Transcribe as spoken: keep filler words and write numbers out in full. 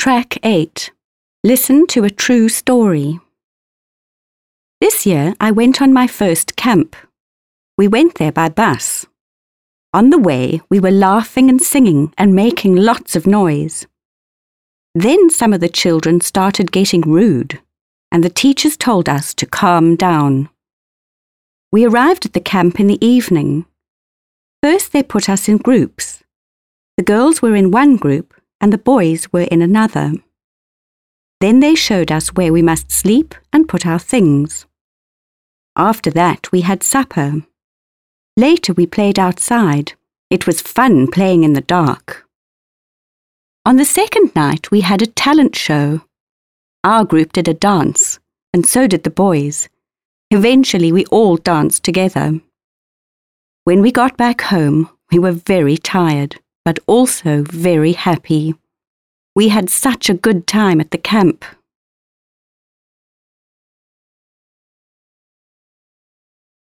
Track eight. Listen to a true story. This year I went on my first camp. We went there by bus. On the way, we were laughing and singing and making lots of noise. Then some of the children started getting rude, and the teachers told us to calm down. We arrived at the camp in the evening. First they put us in groups. The girls were in one group and the boys were in another. Then they showed us where we must sleep and put our things. After that we had supper. Later we played outside. It was fun playing in the dark. On the second night we had a talent show. Our group did a dance, and so did the boys. Eventually we all danced together. When we got back home, we were very tired, but also very happy. We had such a good time at the camp.